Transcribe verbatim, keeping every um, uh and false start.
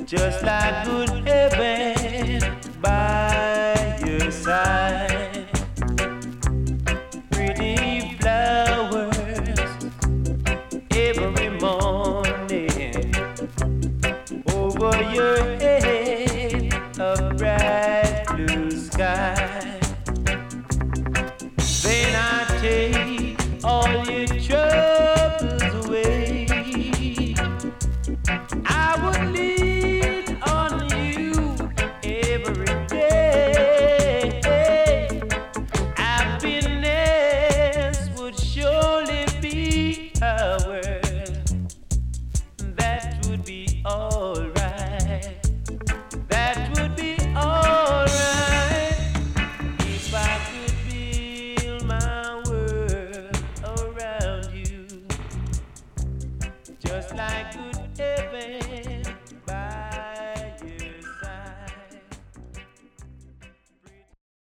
just like good heaven by your side. Pretty flowers every morning over your head, a bright blue sky. Then I take all your troubles away. I would lean on you every day. Happiness would surely be ours. That would be alright. That would be alright if I could build my world around you, just like good heaven.